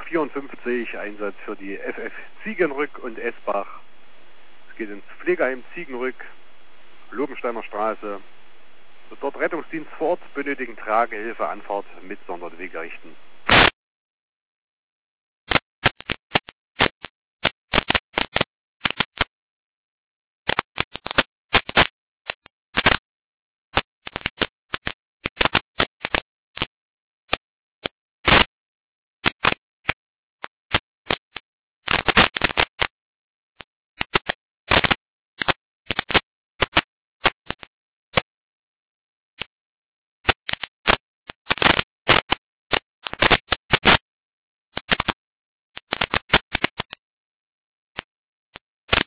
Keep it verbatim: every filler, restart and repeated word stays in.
vierundfünfzig, Einsatz für die F F Ziegenrück und Esbach. Es geht ins Pflegeheim Ziegenrück, Lobensteiner Straße. Dort Rettungsdienst vor Ort, benötigen Tragehilfe, Anfahrt mit Sonderwegerichten.